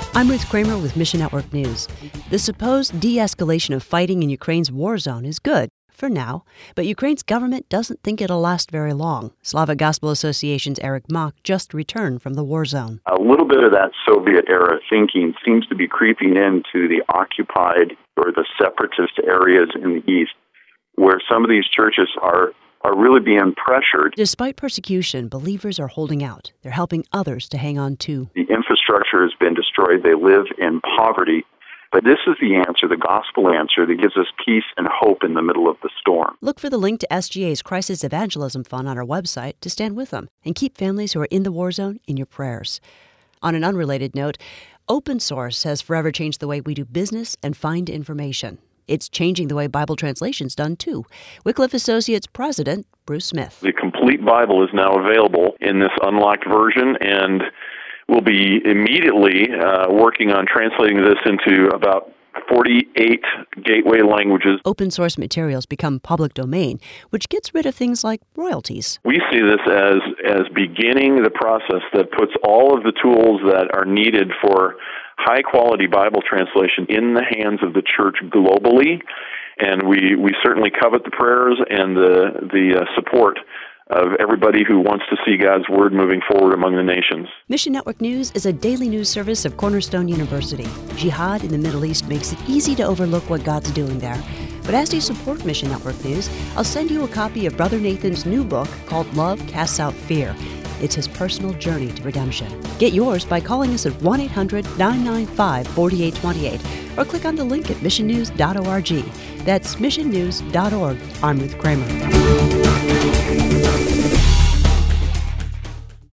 I'm Ruth Kramer with Mission Network News. The supposed de-escalation of fighting in Ukraine's war zone is good, for now, but Ukraine's government doesn't think it'll last very long. Slavic Gospel Association's Eric Mock just returned from the war zone. A little bit of that Soviet-era thinking seems to be creeping into the occupied or the separatist areas in the east, where some of these churches are really being pressured. Despite persecution, believers are holding out. They're helping others to hang on too. The infrastructure has been destroyed. They live in poverty. But this is the answer, the gospel answer, that gives us peace and hope in the middle of the storm. Look for the link to SGA's Crisis Evangelism Fund on our website to stand with them and keep families who are in the war zone in your prayers. On an unrelated note, open source has forever changed the way we do business and find information. It's changing the way Bible translation's done, too. Wycliffe Associates President Bruce Smith. The complete Bible is now available in this unlocked version, and we'll be immediately working on translating this into about 48 gateway languages. Open source materials become public domain, which gets rid of things like royalties. We see this as beginning the process that puts all of the tools that are needed for high-quality Bible translation in the hands of the church globally, and we certainly covet the prayers and the support of everybody who wants to see God's Word moving forward among the nations. Mission Network News is a daily news service of Cornerstone University. Jihad in the Middle East makes it easy to overlook what God's doing there. But as you support Mission Network News, I'll send you a copy of Brother Nathan's new book called Love Casts Out Fear. It's his personal journey to redemption. Get yours by calling us at 1-800-995-4828 or click on the link at missionnews.org. That's missionnews.org. I'm Ruth Kramer.